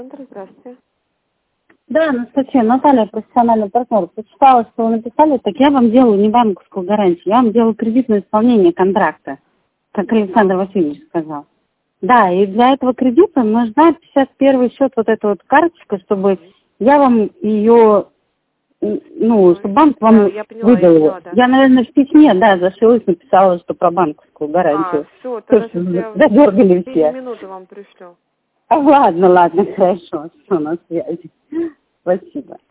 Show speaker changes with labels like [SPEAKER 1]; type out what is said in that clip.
[SPEAKER 1] Здравствуйте.
[SPEAKER 2] Да, Анастасия, Наталья, профессиональный партнер. Почитала, что вы написали, так я вам делаю не банковскую гарантию, я вам делаю кредитное исполнение контракта, как Александр Васильевич сказал. Да, и для этого кредита нужна 51-й счет, вот эта вот карточка, чтобы я вам ее, чтобы банк вам
[SPEAKER 1] я поняла,
[SPEAKER 2] выдал его.
[SPEAKER 1] да.
[SPEAKER 2] Я, наверное, в письме, зашилась, написала, что про банковскую гарантию.
[SPEAKER 1] Все, тогда сейчас я
[SPEAKER 2] Задергали все.
[SPEAKER 1] минуты вам пришлю.
[SPEAKER 2] Ладно, хорошо, все, на связи. Спасибо.